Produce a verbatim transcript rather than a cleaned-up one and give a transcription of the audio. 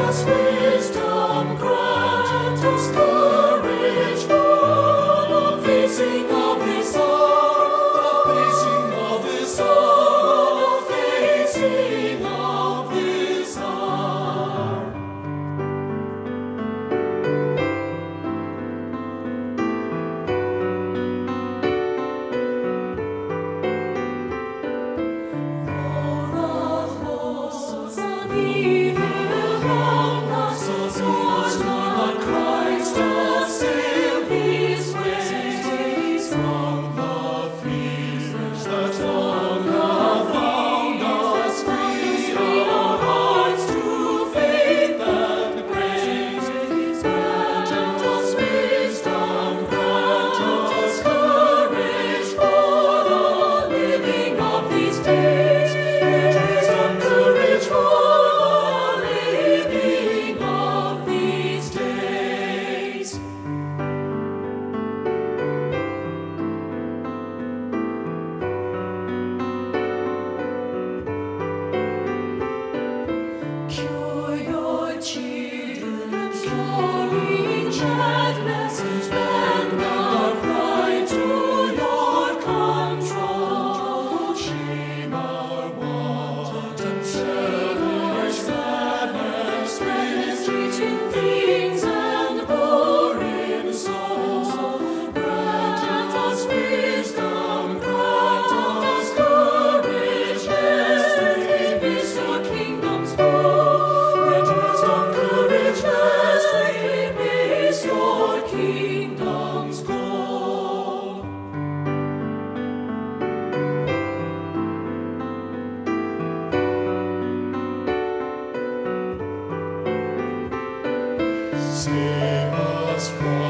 us wisdom, grant us courage for the facing of this hour, the facing of this hour, the facing of this hour. Cure your children's longing sadness, and our pride to your control. Shame our want and selfish sadness, reaching things and boring soul. Grant us wisdom, grant us courage, lest we miss your kingdom's goal. Your kingdom's goal. Save us from